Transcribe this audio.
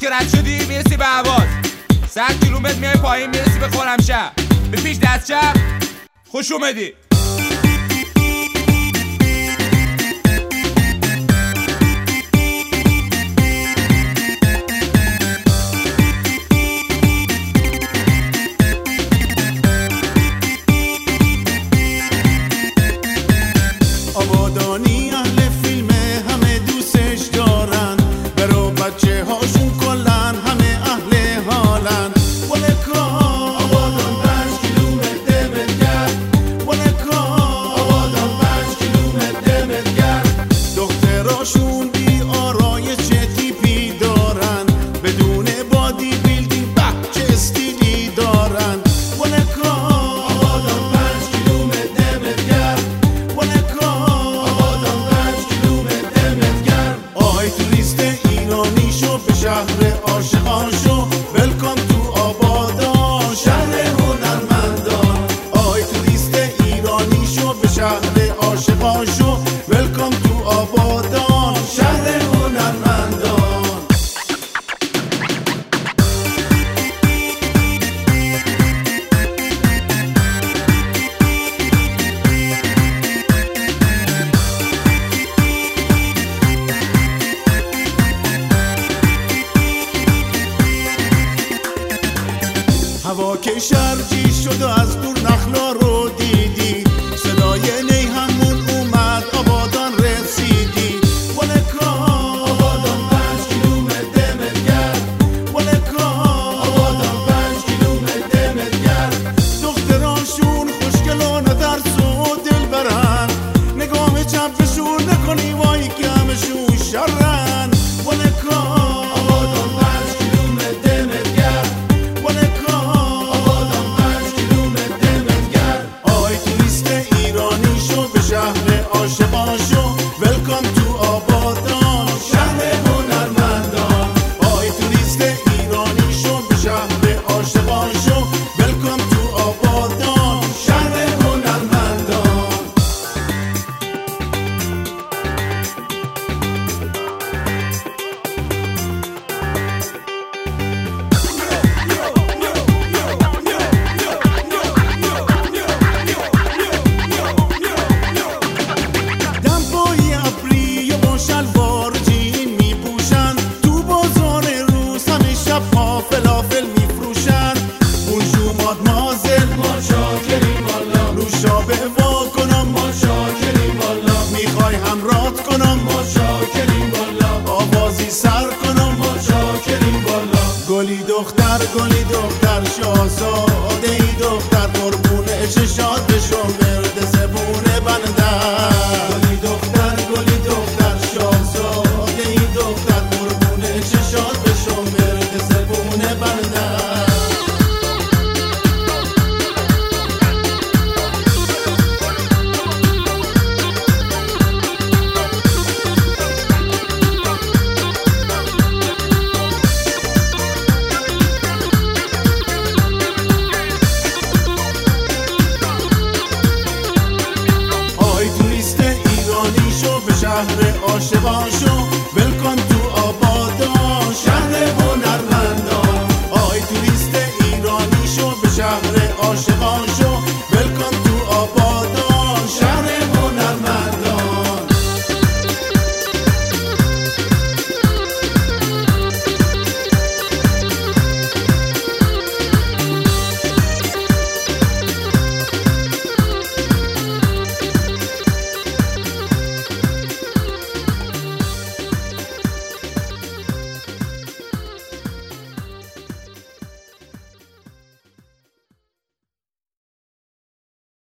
که رد شدی میرسی به عباس، 100 کیلومتر میای پایین میرسی به خرمشهر، به پیش دست چپ خوش اومدی. آبادانی اهل فیلمه، همه دوستش دارن، برو بچه هاشون کلن همه اهل حالن. ولکا آبادان 5 کیلومتر دمتگر، ولکا آبادان 5 کیلومتر دمتگر. دختراشون بی آرایش چه تیپی دارن، بدون بادی بیلدینگ به چه استیلی دارن. ولکا آبادان 5 کیلومتر دمتگر، ولکا آی توریست ایرانی شو به شهر عاشقان شو، ویلکام تو آبادان شهر هنرمندان. آی توریست ایرانی شو به شهر عاشقان شو، ویلکام تو آبادان شهر هنرمندان. هوا که شرجی شد و از دور نخلا رو دیدی، صدای نی همون اومد آبادان رسیدی. ولکا آبادان 5 کیلومتر دمتگر، ولکا آبادان 5 کیلومتر دمتگر. دخترانشون خوشگلان درس و دل برن، نگاه چپشون نکنی وای که همشون شرن. ولکا آبادان 5 کیلومتر دمتگر، ولکا شهر عاشقان شو، ویلکام تو آبادان شهر هنرمندان. آی توریست ایرانی شو به شهر عاشقان شو، ویلکام تو آبادان شهر هنرمندان. شلوار جین میپوشن، تو بازار روز همه شب فلافل میفروشن. بونجور مادمازل ما شاکریم والا، نوشابه وا کنم ما شاکریم والا، میخوای همراهت کنم ما شاکریم والا، آوازی سر کنم ما شاکریم والا. گلی دختر شاهزاده ای دختر، قربون چشات بشو ورد زبون بندر. گلی دختر شاهزاده ای دختر، قربون چشات بشو ورد زبون بندر. آی توریست ایرانی شو به شهر عاشقان شو، ویلکام تو